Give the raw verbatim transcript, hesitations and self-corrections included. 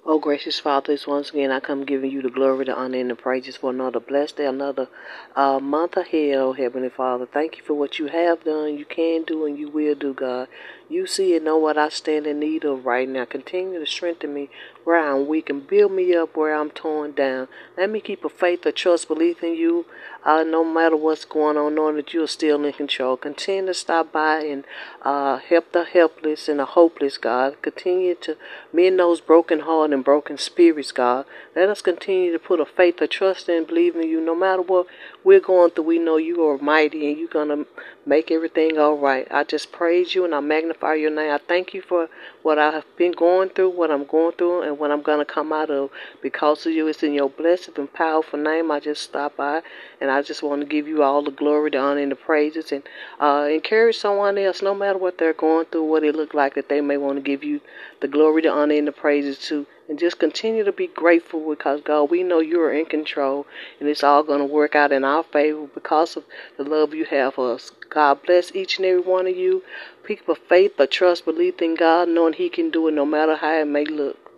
Oh, gracious Father, it's once again I come giving you the glory, the honor, and the praises for another blessed day, another uh, month ahead, oh Heavenly Father. Thank you for what you have done, you can do, and you will do, God. You see and know what I stand in need of right now. Continue to strengthen me where I'm weak and build me up where I'm torn down. Let me keep a faith, a trust, belief in you, uh, no matter what's going on, knowing that you're still in control. Continue to stop by and uh, help the helpless and the hopeless, God. Continue to mend those broken hearts and broken spirits, God. Let us continue to put a faith, a trust, and believe in you. No matter what we're going through, we know you are mighty and you're going to make everything all right. I just praise you and I magnify your name. I thank you for what I have been going through, what I'm going through, and what I'm going to come out of. Because of you, it's in your blessed and powerful name. I just stop by and I just want to give you all the glory, the honor, and the praises, and uh, encourage someone else, no matter what they're going through, what it look like, that they may want to give you the glory, the honor, and the praises too. And just continue to be grateful because, God, we know you are in control and it's all going to work out in our favor because of the love you have for us. God bless each and every one of you. People of faith, but trust, believe in God, knowing he can do it no matter how it may look.